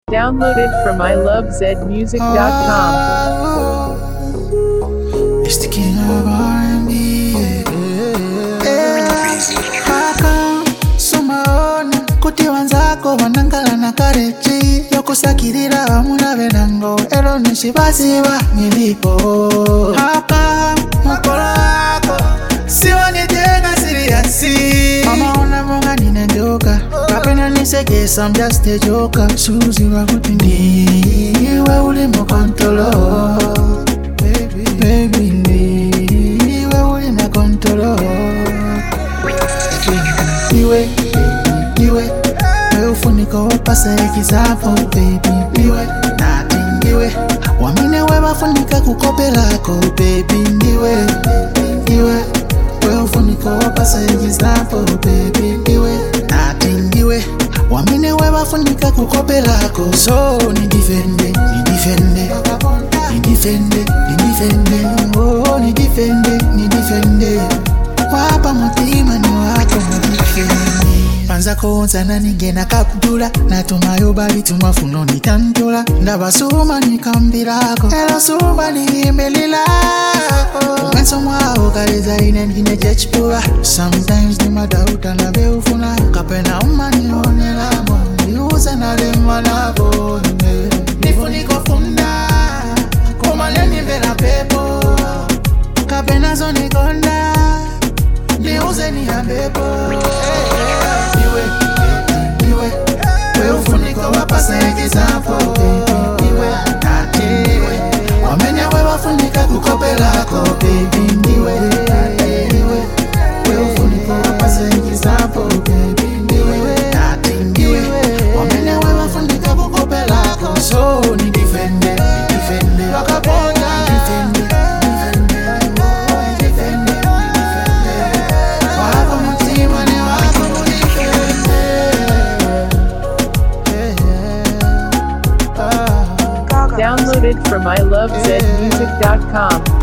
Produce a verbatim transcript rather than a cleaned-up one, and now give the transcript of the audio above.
Downloaded from I love zed music dot com. It's the king of R and B. Haka sumaona kuti wanzako wanangala na karechi yokusakirira vamuna venango ero nishibasiwa nilipo haka makolo yako siwanitenga siriasi mama ona monga ninendoka kapena nisekesa I'm just a joker suzi wakuti ndiwe ulimo kontolo baby baby ndiwe ulimo kontolo ndiwe ndiwe wewe ufuniko wapasa example baby ndiwe nati ndiwe wamine wewe funika kukope lako baby ndiwe ndiwe wewe ufuniko wapasa example baby ndiwe nati ndiwe wamine wewe funika kukope lako so ni defende ni defende ni defende ni defende oh ni defende ni defende wapa mutima ni wako mudifende panza konzana ningena kapdula natumayo bali tumafuno nitantula ndabasuma nikambirako elo suma nimelilako umenso mwao kaleza ine ngine jechpula sometimes ni madauta na beufuna kapena umanionelamo niuza nalema labo nifuniko funda kumaleni mbela pepo kapena zonikonda niuze ni ambepo niwe niwe wewe ufuniko wapasa example niwe nati niwe wamenya wewe wafunika kukope lako baby niwe niwe wewe ufuniko wapasa example baby niwe nati niwe wamenya wewe wafunika kukope lako so ni defende defende wakaponda defende Downloaded from I love zed music dot com.